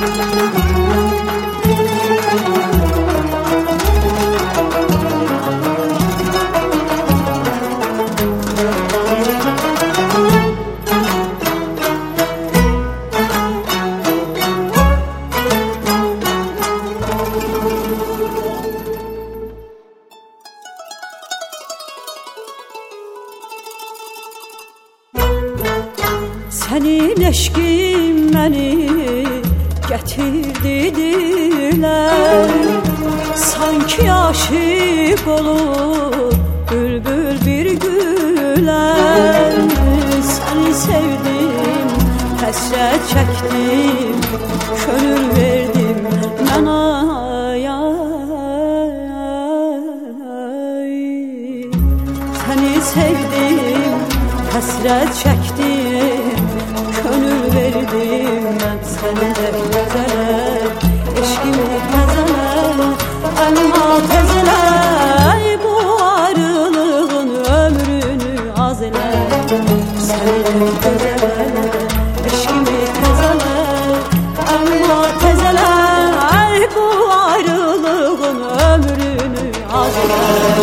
Sənin eşqin məni gətirdi dilə, sanki aşiq olur bülbül bir gülə. Səni sevdim, həsrət çəkdim, könül verdim mən ay. Səni sevdim, həsrət çəkdim, könül verdim mən sənə təzələ, eşqimi təzələ, alma təzələ, bu ayrılığın ömrünü az elə. Sənə təzələ, eşqimi təzələ, alma təzələ, bu ayrılığın ömrünü az elə.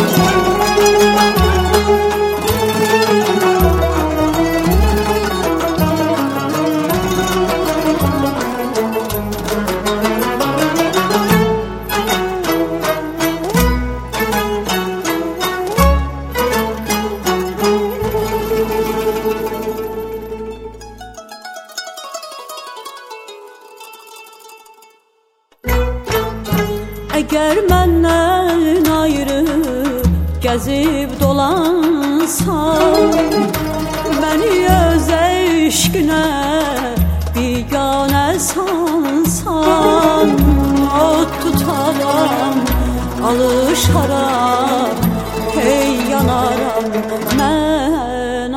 Əgər məndən ayrı gəzib dolansan, məni öz eşqinə biganə sansan, od tutaram, alışaram, hey yanaram mən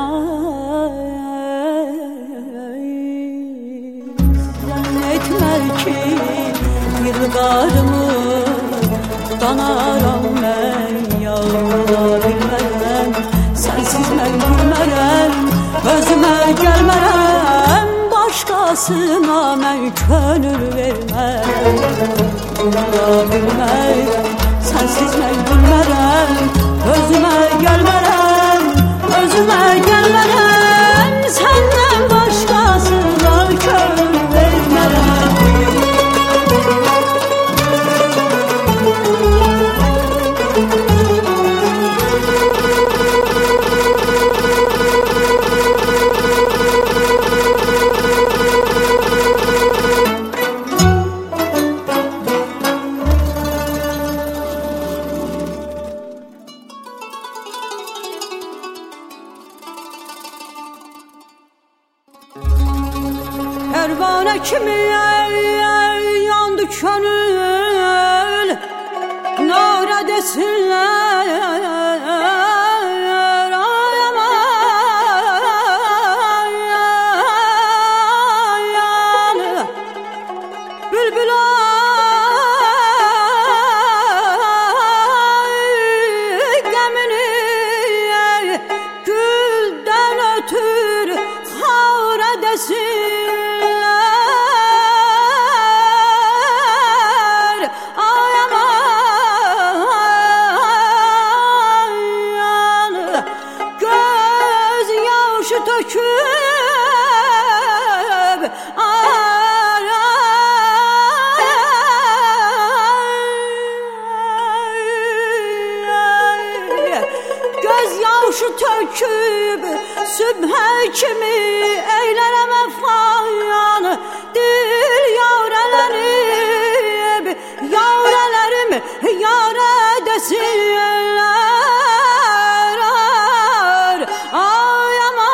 zannetmə ki yıllarımı danaram mən, yağmura bilmərəm, sənsiz mən gülmərəm, özümə gəlmərəm, başqasına mən könül vermərəm. Yağmura bilmərəm, sənsiz mən gülmərəm, özümə gəlmərəm, özümə gəlmərəm, səndən başqasına könül vermərəm. Pərvanə kimi yandı könül, nara desinlər aman, bülbül qəmini güldən ötür xara desinlər ay aman, göz yaşı töküb göz yaşı töküb sübhə kimi eylərəm əfqan, dil yarələnib yarələrim yarə desinlər ay aman.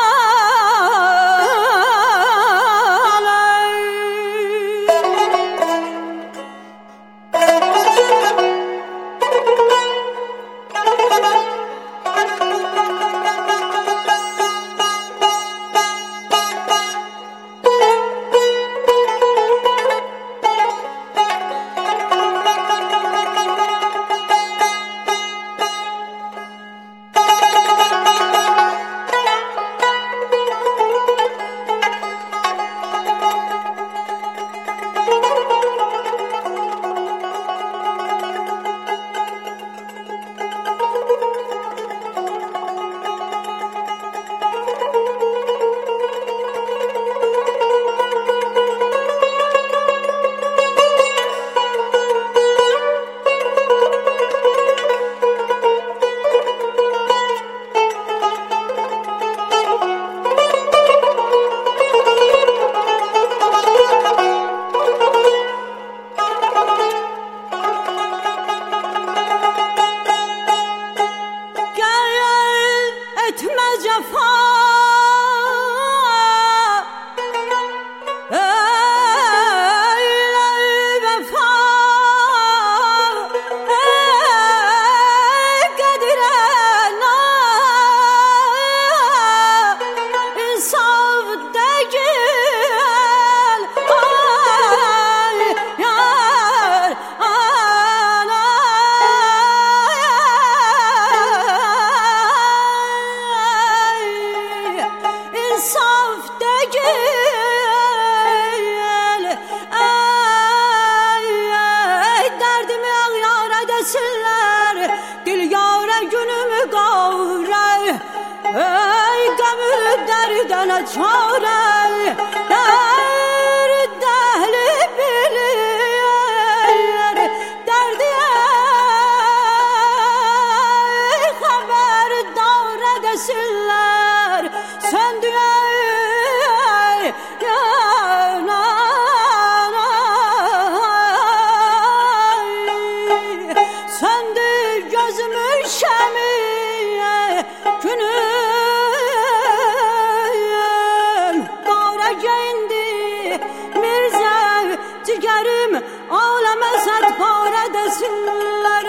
Digerim aleme setpare desinler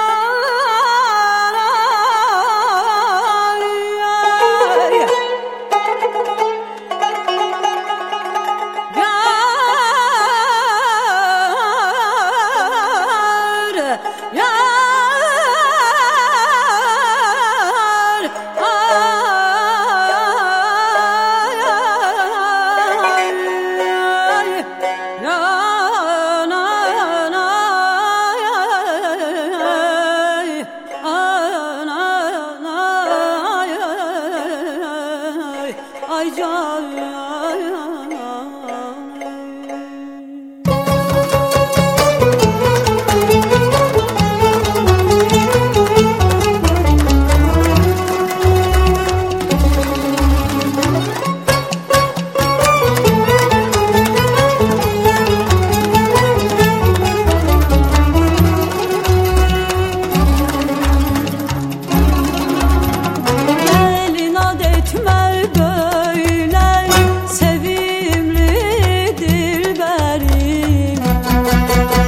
ay can. Sevimli dilberim